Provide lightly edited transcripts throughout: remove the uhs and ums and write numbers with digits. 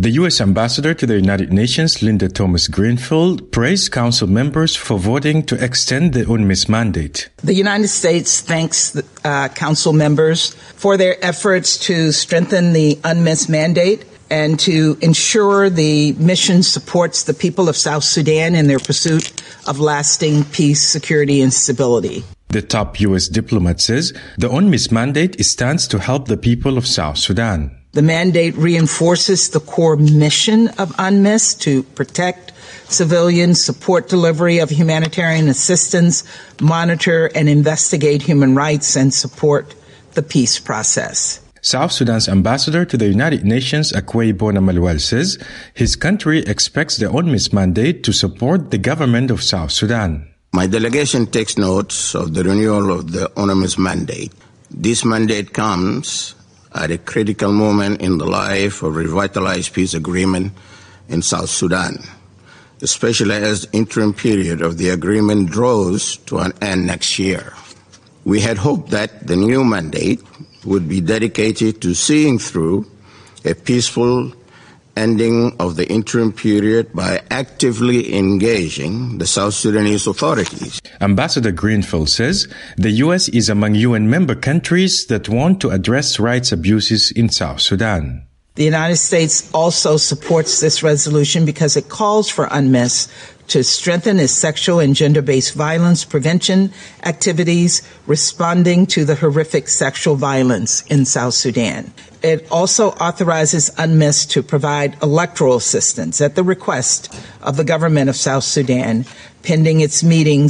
The U.S. Ambassador to the United Nations, Linda Thomas-Greenfield, praised Council members for voting to extend the UNMISS mandate. The United States thanks the Council members for their efforts to strengthen the UNMISS mandate and to ensure the mission supports the people of South Sudan in their pursuit of lasting peace, security, and stability. The top U.S. diplomat says the UNMISS mandate stands to help the people of South Sudan. The mandate reinforces the core mission of UNMISS to protect civilians, support delivery of humanitarian assistance, monitor and investigate human rights, and support the peace process. South Sudan's ambassador to the United Nations, Akweibona Maluel, says his country expects the UNMISS mandate to support the government of South Sudan. My delegation takes notes of the renewal of the UNMISS mandate. This mandate comes at a critical moment in the life of revitalized peace agreement in South Sudan, especially as the interim period of the agreement draws to an end next year. We had hoped that the new mandate would be dedicated to seeing through a peaceful ending of the interim period by actively engaging the South Sudanese authorities. Ambassador Greenfield says the U.S. is among UN member countries that want to address rights abuses in South Sudan. The United States also supports this resolution because it calls for UNMISS to strengthen its sexual and gender-based violence prevention activities responding to the horrific sexual violence in South Sudan. It also authorizes UNMISS to provide electoral assistance at the request of the government of South Sudan, pending its meeting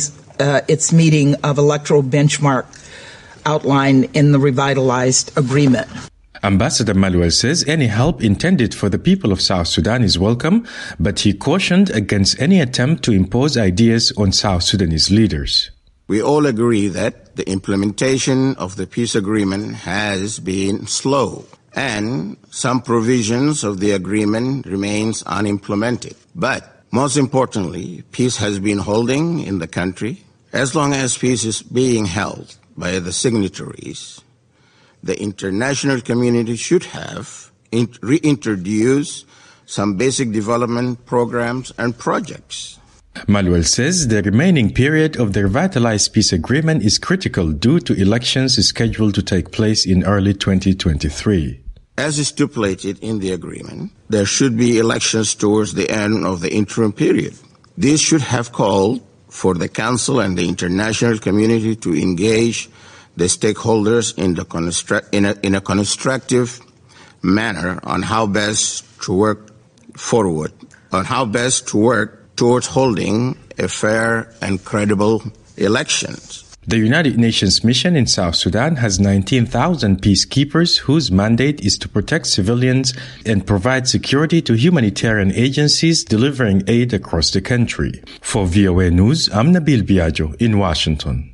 of electoral benchmark outlined in the revitalized agreement. Ambassador Maluel says any help intended for the people of South Sudan is welcome, but he cautioned against any attempt to impose ideas on South Sudanese leaders. We all agree that the implementation of the peace agreement has been slow, and some provisions of the agreement remains unimplemented. But most importantly, peace has been holding in the country. As long as peace is being held by the signatories, the international community should have reintroduced some basic development programs and projects. Maluel says the remaining period of the revitalized peace agreement is critical due to elections scheduled to take place in early 2023. As stipulated in the agreement, there should be elections towards the end of the interim period. This should have called for the Council and the international community to engage the stakeholders in a constructive manner on how best to work towards holding a fair and credible elections. The United Nations mission in South Sudan has 19,000 peacekeepers whose mandate is to protect civilians and provide security to humanitarian agencies delivering aid across the country. For VOA News, I'm Nabil Biagio in Washington.